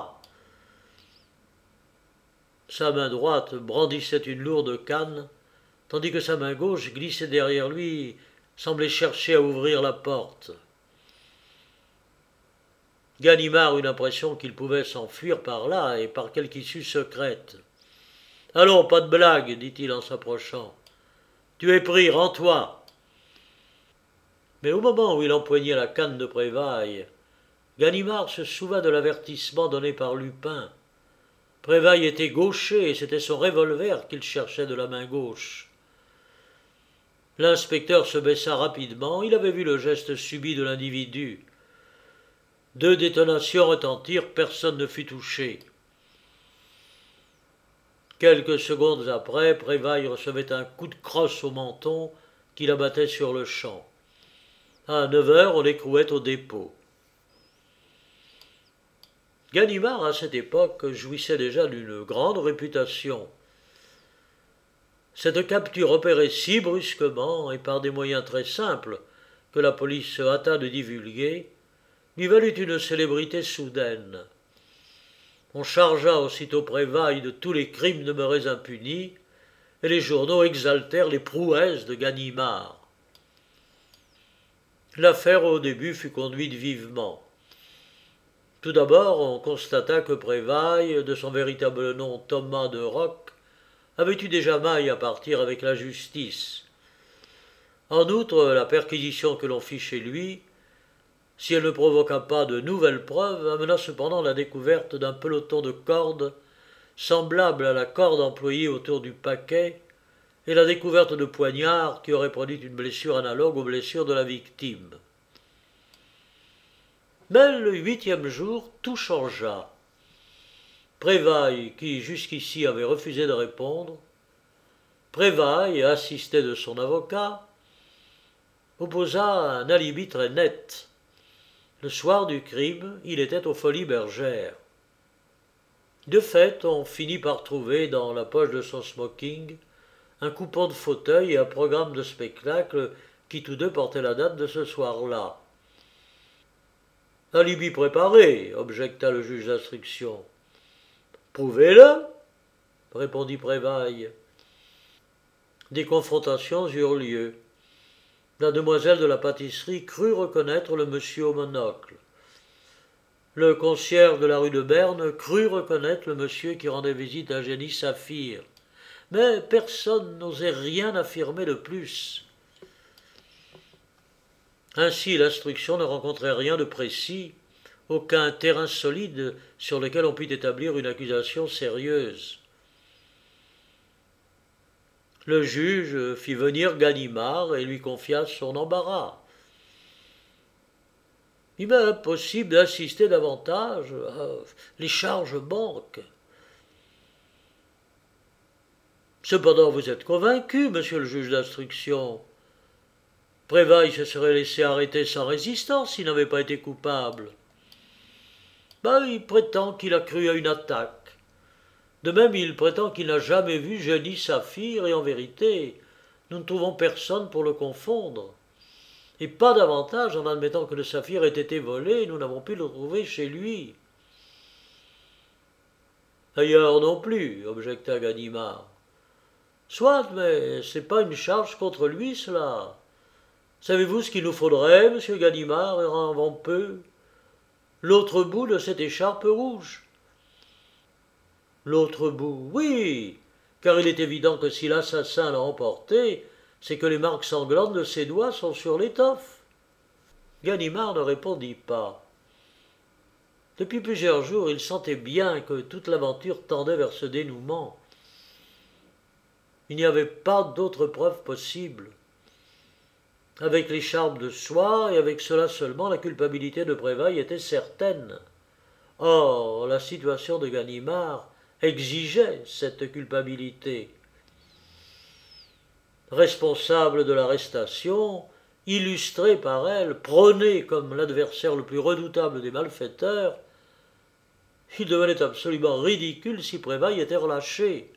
Sa main droite brandissait une lourde canne, tandis que sa main gauche, glissée derrière lui, semblait chercher à ouvrir la porte. Ganimard eut l'impression qu'il pouvait s'enfuir par là et par quelque issue secrète. « Allons, pas de blague, dit-il en s'approchant. Tu es pris, rends-toi. » Mais au moment où il empoignait la canne de Prévailles, Ganimard se souvint de l'avertissement donné par Lupin. Prévailles était gaucher et c'était son revolver qu'il cherchait de la main gauche. L'inspecteur se baissa rapidement, il avait vu le geste subit de l'individu. 2 détonations retentirent, personne ne fut touché. Quelques secondes après, Prévailles recevait un coup de crosse au menton qui l'abattait sur le champ. À 9 heures, on l'écrouait au dépôt. Ganimard, à cette époque, jouissait déjà d'une grande réputation. Cette capture opérée si brusquement et par des moyens très simples que la police se hâta de divulguer, lui valut une célébrité soudaine. On chargea aussitôt Prévailles de tous les crimes demeurés impunis, et les journaux exaltèrent les prouesses de Ganimard. L'affaire au début fut conduite vivement. Tout d'abord, on constata que Prévailles, de son véritable nom Thomas de Rock, avait eu déjà maille à partir avec la justice. En outre, la perquisition que l'on fit chez lui, si elle ne provoqua pas de nouvelles preuves, amena cependant la découverte d'un peloton de cordes semblable à la corde employée autour du paquet, et la découverte de poignards qui auraient produit une blessure analogue aux blessures de la victime. Mais le 8e jour, tout changea. Prévailles, qui jusqu'ici avait refusé de répondre, Prévailles, assisté de son avocat, opposa un alibi très net. Le soir du crime, il était aux Folies Bergères. De fait, on finit par trouver dans la poche de son smoking un coupon de fauteuil et un programme de spectacle qui tous deux portaient la date de ce soir-là. Alibi préparé, objecta le juge d'instruction. Prouvez-le, répondit Prévailles. Des confrontations eurent lieu. La demoiselle de la pâtisserie crut reconnaître le monsieur au monocle. Le concierge de la rue de Berne crut reconnaître le monsieur qui rendait visite à Jenny Saphir. Mais personne n'osait rien affirmer de plus. Ainsi, l'instruction ne rencontrait rien de précis, aucun terrain solide sur lequel on pût établir une accusation sérieuse. Le juge fit venir Ganimard et lui confia son embarras. Il m'est impossible d'insister davantage. Les charges manquent. Cependant, vous êtes convaincu, monsieur le juge d'instruction. Prévailles se serait laissé arrêter sans résistance s'il n'avait pas été coupable. Il prétend qu'il a cru à une attaque. De même, il prétend qu'il n'a jamais vu Jenny Saphir, et en vérité, nous ne trouvons personne pour le confondre. Et pas davantage en admettant que le saphir ait été volé, nous n'avons pu le trouver chez lui. Ailleurs non plus, objecta Ganimard. Soit, mais c'est pas une charge contre lui, cela. Savez-vous ce qu'il nous faudrait, monsieur Ganimard, et avant peu? L'autre bout de cette écharpe rouge. L'autre bout, oui, car il est évident que si l'assassin l'a emporté, c'est que les marques sanglantes de ses doigts sont sur l'étoffe. Ganimard ne répondit pas. Depuis plusieurs jours, il sentait bien que toute l'aventure tendait vers ce dénouement. Il n'y avait pas d'autre preuve possible. Avec l'écharpe de soie, et avec cela seulement, la culpabilité de Prévailles était certaine. Or, la situation de Ganimard exigeait cette culpabilité. Responsable de l'arrestation, illustré par elle, prôné comme l'adversaire le plus redoutable des malfaiteurs, il devenait absolument ridicule si Prévailles était relâché.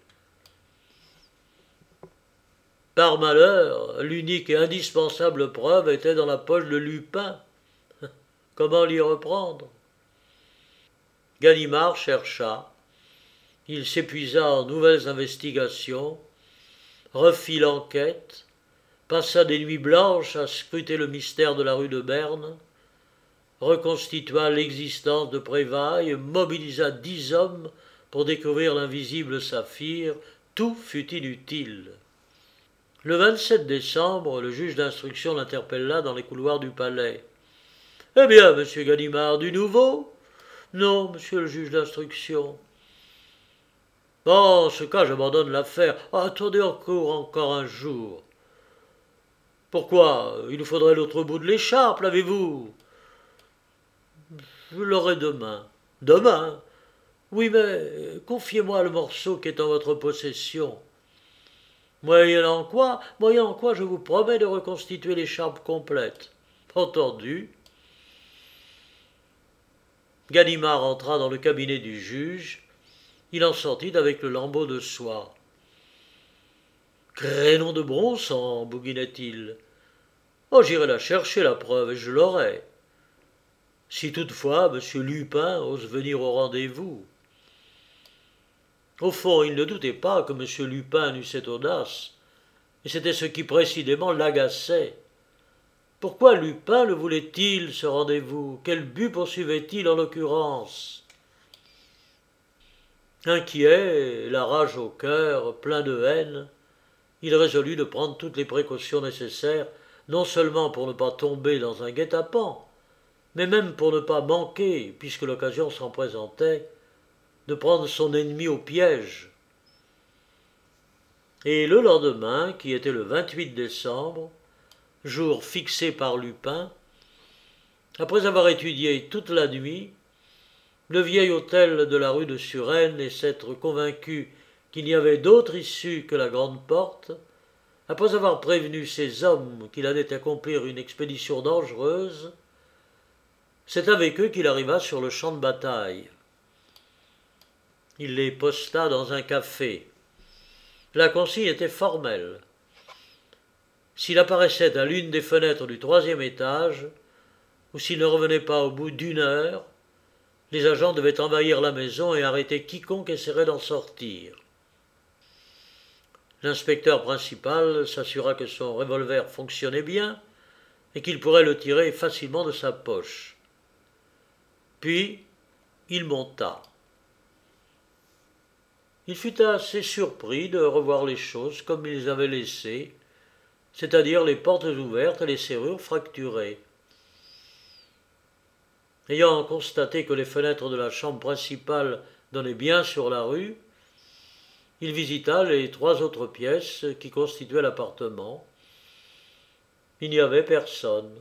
Par malheur, l'unique et indispensable preuve était dans la poche de Lupin. Comment l'y reprendre? Ganimard chercha. Il s'épuisa en nouvelles investigations, refit l'enquête, passa des nuits blanches à scruter le mystère de la rue de Berne, reconstitua l'existence de Prévailles, mobilisa 10 hommes pour découvrir l'invisible saphir. Tout fut inutile. Le 27 décembre, le juge d'instruction l'interpella dans les couloirs du palais. « Eh bien, monsieur Ganimard, du nouveau ?»« Non, monsieur le juge d'instruction. » Bon, en ce cas, j'abandonne l'affaire. Attendez encore un jour. Pourquoi? Il nous faudrait l'autre bout de l'écharpe, l'avez-vous? Je l'aurai demain. Demain? Oui, mais confiez-moi le morceau qui est en votre possession. Moyennant quoi, je vous promets de reconstituer l'écharpe complète. Entendu. Ganimard entra dans le cabinet du juge. Il en sortit avec le lambeau de soie. Crénon de bon sang, bouguinait-il. Oh, j'irai la chercher, la preuve, et je l'aurai. Si toutefois M. Lupin ose venir au rendez-vous. Au fond, il ne doutait pas que M. Lupin eût cette audace, et c'était ce qui précisément l'agaçait. Pourquoi Lupin le voulait-il, ce rendez-vous? Quel but poursuivait-il en l'occurrence? Inquiet, la rage au cœur, plein de haine, il résolut de prendre toutes les précautions nécessaires, non seulement pour ne pas tomber dans un guet-apens, mais même pour ne pas manquer, puisque l'occasion s'en présentait, de prendre son ennemi au piège. Et le lendemain, qui était le 28 décembre, jour fixé par Lupin, après avoir étudié toute la nuit le vieil hôtel de la rue de Suresnes et s'être convaincu qu'il n'y avait d'autre issue que la grande porte, après avoir prévenu ses hommes qu'il allait accomplir une expédition dangereuse, c'est avec eux qu'il arriva sur le champ de bataille. Il les posta dans un café. La consigne était formelle. S'il apparaissait à l'une des fenêtres du 3e étage, ou s'il ne revenait pas au bout d'1 heure, les agents devaient envahir la maison et arrêter quiconque essaierait d'en sortir. L'inspecteur principal s'assura que son revolver fonctionnait bien et qu'il pourrait le tirer facilement de sa poche. Puis, il monta. Il fut assez surpris de revoir les choses comme il les avait laissées, c'est-à-dire les portes ouvertes et les serrures fracturées. Ayant constaté que les fenêtres de la chambre principale donnaient bien sur la rue, il visita les 3 autres pièces qui constituaient l'appartement. Il n'y avait personne.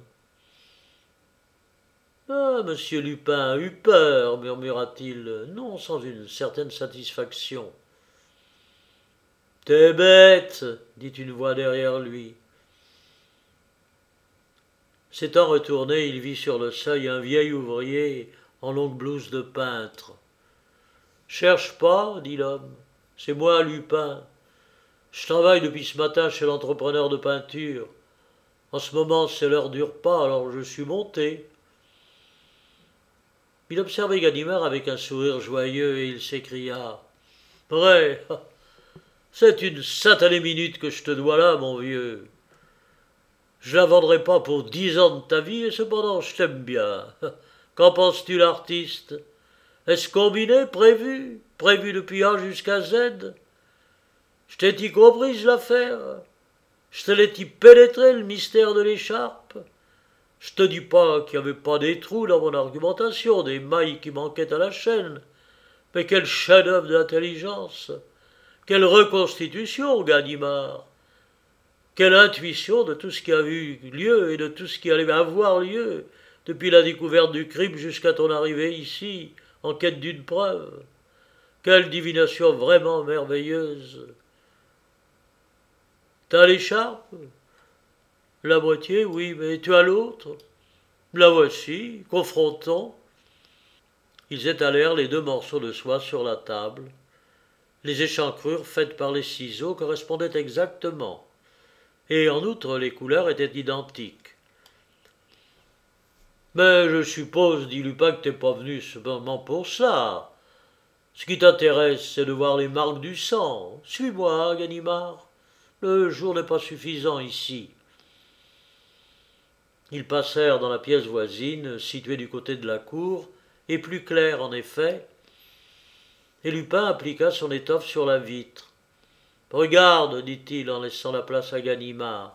« Ah, monsieur Lupin a eu peur, murmura-t-il, non sans une certaine satisfaction. « T'es bête, dit une voix derrière lui. S'étant retourné, il vit sur le seuil un vieil ouvrier en longue blouse de peintre. « Cherche pas, dit l'homme, c'est moi, Lupin. Je travaille depuis ce matin chez l'entrepreneur de peinture. En ce moment, c'est l'heure du repas, alors je suis monté. » Il observait Ganimard avec un sourire joyeux et il s'écria « Vrai, c'est une satanée minute que je te dois là, mon vieux. Je la vendrai pas pour 10 ans de ta vie, et cependant je t'aime bien. Qu'en penses-tu, l'artiste? Est-ce combiné, prévu depuis A jusqu'à Z? Je t'ai-tu comprise l'affaire? Je te l'ai-tu pénétré, le mystère de l'écharpe? Je te dis pas qu'il n'y avait pas des trous dans mon argumentation, des mailles qui manquaient à la chaîne, mais quel chef-d'œuvre d'intelligence! Quelle reconstitution, Ganimard! Quelle intuition de tout ce qui a eu lieu et de tout ce qui allait avoir lieu depuis la découverte du crime jusqu'à ton arrivée ici, en quête d'une preuve! Quelle divination vraiment merveilleuse! T'as l'écharpe? La moitié, oui, mais tu as l'autre? La voici, confrontons. Ils étalèrent les 2 morceaux de soie sur la table. Les échancrures faites par les ciseaux correspondaient exactement, et en outre les couleurs étaient identiques. « Mais je suppose, dit Lupin, que t'es pas venu seulement pour ça. Ce qui t'intéresse, c'est de voir les marques du sang. Suis-moi, Ganimard. Le jour n'est pas suffisant ici. » Ils passèrent dans la pièce voisine, située du côté de la cour, et plus claire en effet, et Lupin appliqua son étoffe sur la vitre. « Regarde, dit-il en laissant la place à Ganimard.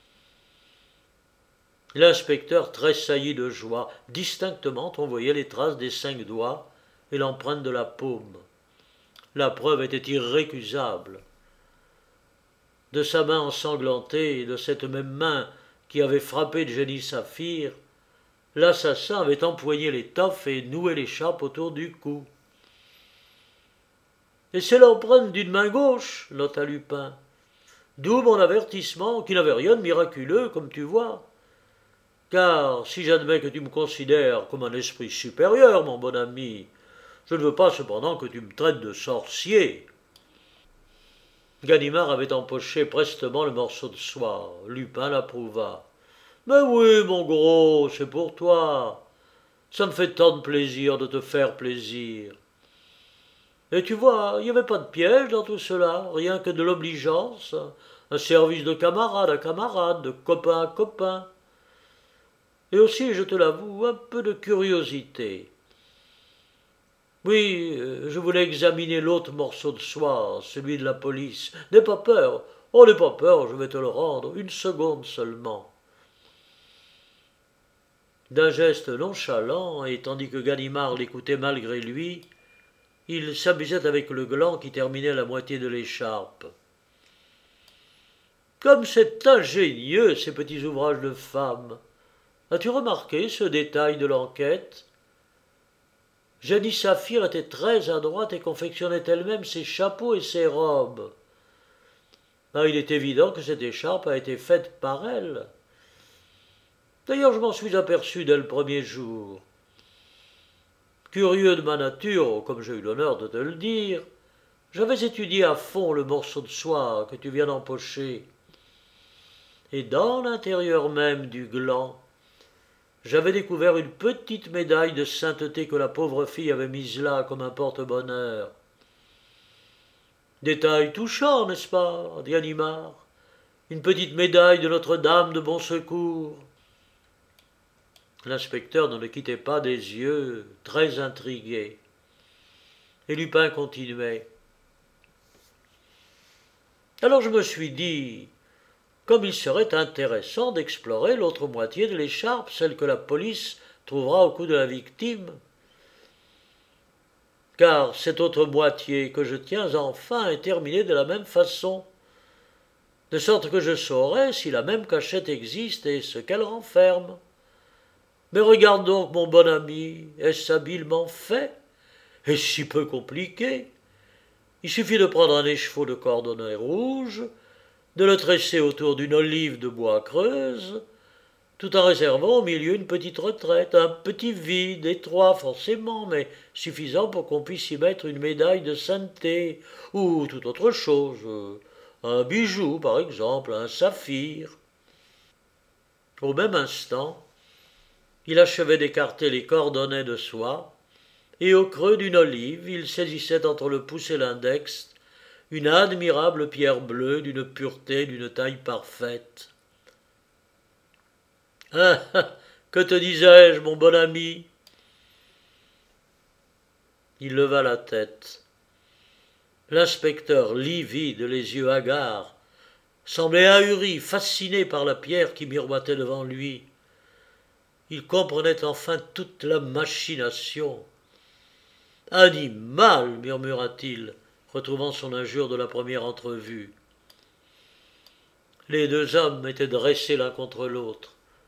L'inspecteur tressaillit de joie. Distinctement, on voyait les traces des 5 doigts et l'empreinte de la paume. La preuve était irrécusable. De sa main ensanglantée et de cette même main qui avait frappé Jenny Saphir, l'assassin avait empoigné l'étoffe et noué l'écharpe autour du cou. « Et c'est l'empreinte d'une main gauche, nota Lupin. D'où mon avertissement, qui n'avait rien de miraculeux, comme tu vois. Car si j'admets que tu me considères comme un esprit supérieur, mon bon ami, je ne veux pas cependant que tu me traites de sorcier. » Ganimard avait empoché prestement le morceau de soie. Lupin l'approuva. « Mais oui, mon gros, c'est pour toi. Ça me fait tant de plaisir de te faire plaisir. Et tu vois, il n'y avait pas de piège dans tout cela, rien que de l'obligeance, un service de camarade à camarade, de copain à copain. Et aussi, je te l'avoue, un peu de curiosité. Oui, je voulais examiner l'autre morceau de soie, celui de la police. N'aie pas peur. Oh, n'aie pas peur, je vais te le rendre, une seconde seulement. » D'un geste nonchalant, et tandis que Ganimard l'écoutait malgré lui, il s'amusait avec le gland qui terminait la moitié de l'écharpe. « Comme c'est ingénieux, ces petits ouvrages de femmes. As-tu remarqué ce détail de l'enquête ? Jenny Saphir était très adroite et confectionnait elle-même ses chapeaux et ses robes. Ah, il est évident que cette écharpe a été faite par elle. D'ailleurs, je m'en suis aperçu dès le premier jour. Curieux de ma nature, comme j'ai eu l'honneur de te le dire, j'avais étudié à fond le morceau de soie que tu viens d'empocher. Et dans l'intérieur même du gland, j'avais découvert une petite médaille de sainteté que la pauvre fille avait mise là comme un porte-bonheur. Détail touchant, n'est-ce pas, dit Ganimard ? Une petite médaille de Notre-Dame de Bon Secours. L'inspecteur ne le quittait pas des yeux, très intrigué. Et Lupin continuait. Alors je me suis dit, comme il serait intéressant d'explorer l'autre moitié de l'écharpe, celle que la police trouvera au cou de la victime. Car cette autre moitié que je tiens enfin est terminée de la même façon, de sorte que je saurai si la même cachette existe et ce qu'elle renferme. Mais regarde donc, mon bon ami, est-ce habilement fait? Est-ce si peu compliqué? Il suffit de prendre un écheveau de cordonnet rouge, de le tresser autour d'une olive de bois creuse, tout en réservant au milieu une petite retraite, un petit vide, étroit forcément, mais suffisant pour qu'on puisse y mettre une médaille de sainteté, ou toute autre chose, un bijou par exemple, un saphir. Au même instant, il achevait d'écarter les cordonnets de soie, et au creux d'une olive, il saisissait entre le pouce et l'index une admirable pierre bleue d'une pureté, d'une taille parfaite. « Ah, que te disais-je, mon bon ami ?» Il leva la tête. L'inspecteur, livide, les yeux hagards, semblait ahuri, fasciné par la pierre qui miroitait devant lui. Il comprenait enfin toute la machination. « Animal !» murmura-t-il, retrouvant son injure de la première entrevue. Les deux hommes étaient dressés l'un contre l'autre.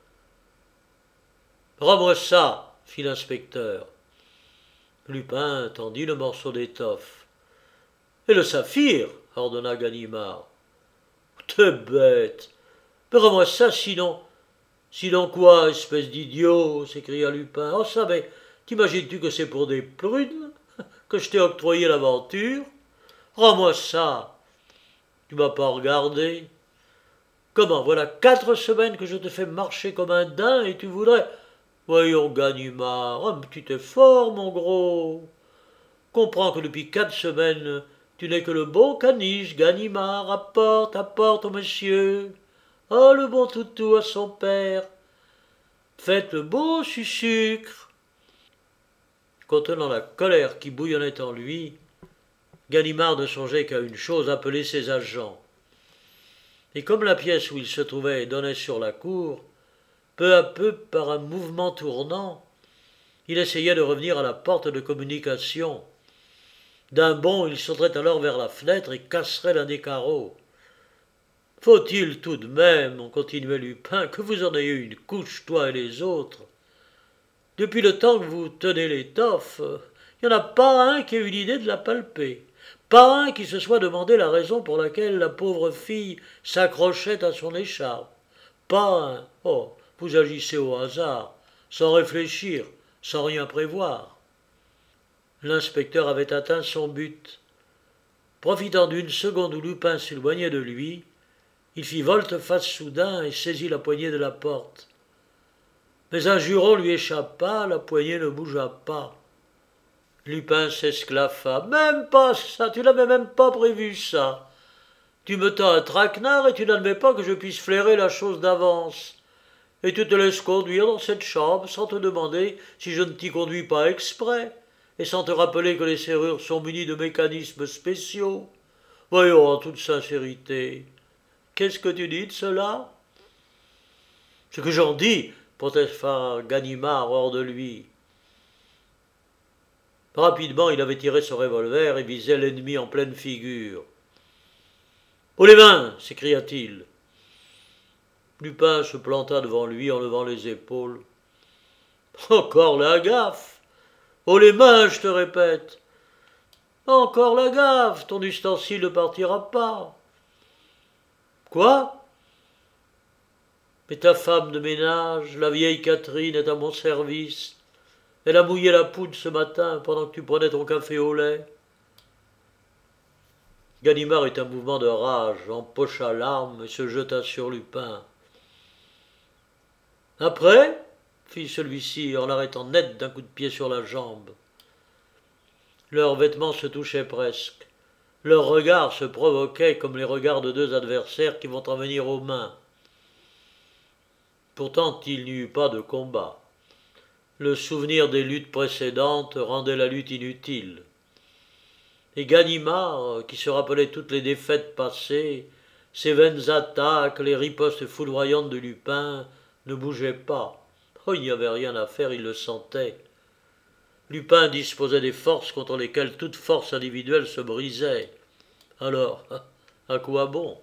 « Rends-moi ça !» fit l'inspecteur. Lupin tendit le morceau d'étoffe. « Et le saphir !» ordonna Ganimard. « T'es bête ! Mais rends-moi ça, sinon… »« Sinon quoi, espèce d'idiot ?» s'écria Lupin. « Oh ça, mais t'imagines-tu que c'est pour des prunes que je t'ai octroyé l'aventure ? Rends-moi ça ! Tu m'as pas regardé ? Comment, voilà 4 semaines que je te fais marcher comme un daim et tu voudrais… Voyons, Ganimard, un petit effort, mon gros. Comprends que depuis 4 semaines, tu n'es que le bon caniche, Ganimard. Apporte au monsieur. Oh, le bon toutou à son père. Faites le beau sucre. » Contenant la colère qui bouillonnait en lui, Ganimard ne songeait qu'à une chose, appeler ses agents. Et comme la pièce où il se trouvait donnait sur la cour, peu à peu, par un mouvement tournant, il essayait de revenir à la porte de communication. D'un bond, il sauterait alors vers la fenêtre et casserait l'un des carreaux. Faut-il tout de même, continuait Lupin, que vous en ayez une couche, toi et les autres? Depuis le temps que vous tenez l'étoffe, il n'y en a pas un qui ait eu l'idée de la palper. Pas un qui se soit demandé la raison pour laquelle la pauvre fille s'accrochait à son écharpe. Pas un. Oh, vous agissez au hasard, sans réfléchir, sans rien prévoir. L'inspecteur avait atteint son but. Profitant d'une seconde où Lupin s'éloignait de lui, il fit volte-face soudain et saisit la poignée de la porte. Mais un juron lui échappa, la poignée ne bougea pas. Lupin s'esclaffa. Même pas ça, tu n'avais même pas prévu ça. Tu me tends un traquenard et tu n'admets pas que je puisse flairer la chose d'avance. Et tu te laisses conduire dans cette chambre sans te demander si je ne t'y conduis pas exprès, et sans te rappeler que les serrures sont munies de mécanismes spéciaux. Voyons, en toute sincérité, qu'est-ce que tu dis de cela? Ce que j'en dis, protesta Ganimard hors de lui. Rapidement, il avait tiré son revolver et visait l'ennemi en pleine figure. « Haut les mains !» s'écria-t-il. Lupin se planta devant lui en levant les épaules. « Encore la gaffe! Haut les mains, je te répète! Encore la gaffe! Ton ustensile ne partira pas! » « Quoi? Mais ta femme de ménage, la vieille Catherine, est à mon service. Elle a mouillé la poudre ce matin pendant que tu prenais ton café au lait. » Ganimard eut un mouvement de rage, empocha l'arme et se jeta sur Lupin. « Après » fit celui-ci en l'arrêtant net d'un coup de pied sur la jambe. Leurs vêtements se touchaient presque. Leurs regards se provoquaient comme les regards de deux adversaires qui vont en venir aux mains. Pourtant il n'y eut pas de combat. Le souvenir des luttes précédentes rendait la lutte inutile. Et Ganimard, qui se rappelait toutes les défaites passées, ses vaines attaques, les ripostes foudroyantes de Lupin, ne bougeait pas. Oh, il n'y avait rien à faire, il le sentait. Lupin disposait des forces contre lesquelles toute force individuelle se brisait. Alors, à quoi bon?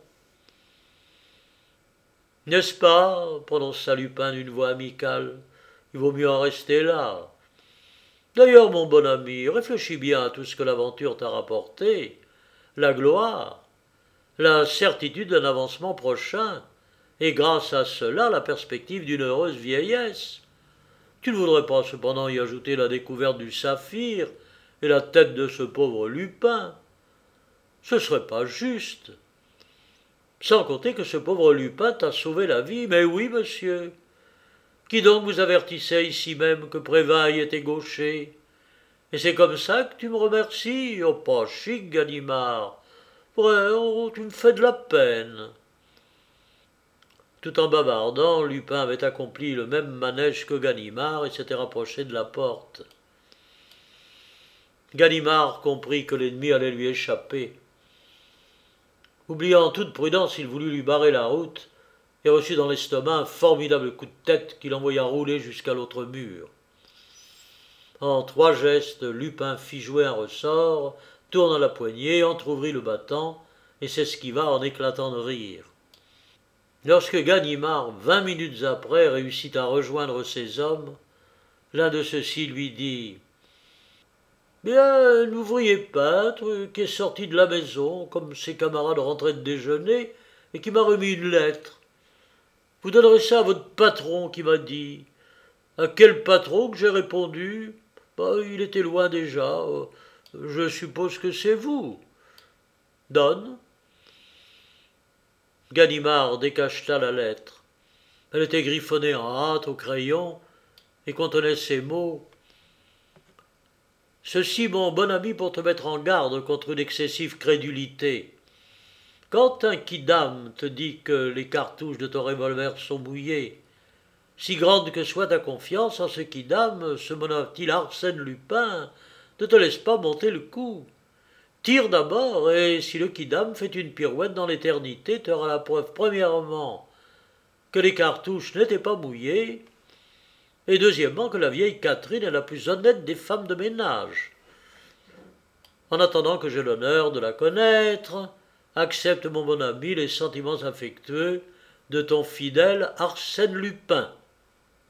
« N'est-ce pas » prononça Lupin d'une voix amicale. « Il vaut mieux en rester là. D'ailleurs, mon bon ami, réfléchis bien à tout ce que l'aventure t'a rapporté. La gloire, la certitude d'un avancement prochain, et grâce à cela la perspective d'une heureuse vieillesse. Tu ne voudrais pas cependant y ajouter la découverte du saphir et la tête de ce pauvre Lupin? Ce serait pas juste. Sans compter que ce pauvre Lupin t'a sauvé la vie. Mais oui, monsieur. Qui donc vous avertissait ici même que Prévailles était gaucher? Et c'est comme ça que tu me remercies? Oh, pas chic, Ganimard. Ouais, oh, tu me fais de la peine. » Tout en bavardant, Lupin avait accompli le même manège que Ganimard et s'était rapproché de la porte. Ganimard comprit que l'ennemi allait lui échapper. Oubliant toute prudence, il voulut lui barrer la route et reçut dans l'estomac un formidable coup de tête qui l'envoya rouler jusqu'à l'autre mur. En 3 gestes, Lupin fit jouer un ressort, tourna la poignée, entr'ouvrit le battant et s'esquiva en éclatant de rire. Lorsque Ganimard, 20 minutes après, réussit à rejoindre ses hommes, l'un de ceux-ci lui dit « Bien, l'ouvrier peintre, qui est sorti de la maison, comme ses camarades rentraient de déjeuner, et qui m'a remis une lettre. Vous donnerez ça à votre patron qui m'a dit. » À quel patron que j'ai répondu? Il était loin déjà. Je suppose que c'est vous. Donne. Ganimard décacheta la lettre. Elle était griffonnée en hâte au crayon et contenait ces mots. « Ceci, mon bon ami, pour te mettre en garde contre une excessive crédulité. Quand un quidam te dit que les cartouches de ton revolver sont mouillées, si grande que soit ta confiance en ce quidam, ce monotyle Arsène Lupin, ne te laisse pas monter le coup. Tire d'abord, et si le quidam fait une pirouette dans l'éternité, tu auras la preuve, premièrement, que les cartouches n'étaient pas mouillées, et deuxièmement, que la vieille Catherine est la plus honnête des femmes de ménage. En attendant que j'ai l'honneur de la connaître, accepte mon bon ami les sentiments affectueux de ton fidèle Arsène Lupin.